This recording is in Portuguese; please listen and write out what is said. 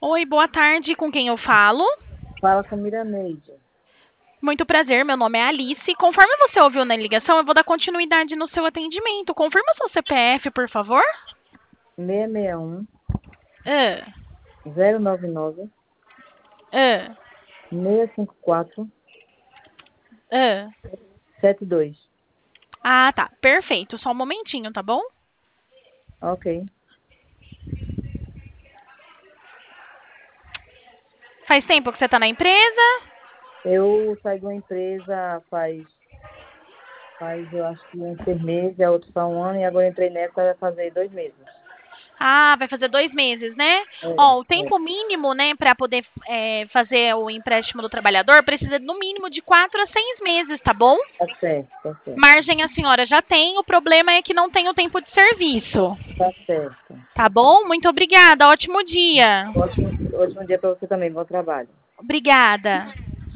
Oi, boa tarde. Com quem eu falo? Fala com a Miraneide. Muito prazer, meu nome é Alice. Conforme você ouviu na ligação, eu vou dar continuidade no seu atendimento. Confirma seu CPF, por favor. 661 Ah, 099 ah, 654 ah. 72. Ah, tá. Perfeito. Só um momentinho, tá bom? Ok. Faz tempo que você tá na empresa? Eu saí de uma empresa eu acho que uns 6 meses, a outra faz um ano, e agora entrei nessa vai fazer 2 meses. Ah, vai fazer 2 meses, né? É, Ó, o é. tempo mínimo, né, para poder fazer o empréstimo do trabalhador precisa no mínimo de 4 a 6 meses, tá bom? Tá certo, tá certo. Margem a senhora já tem, o problema é que não tem o tempo de serviço. Tá certo, Tá tá certo. bom? Muito obrigada. Ótimo dia. Ótimo dia para você também, bom trabalho. Obrigada.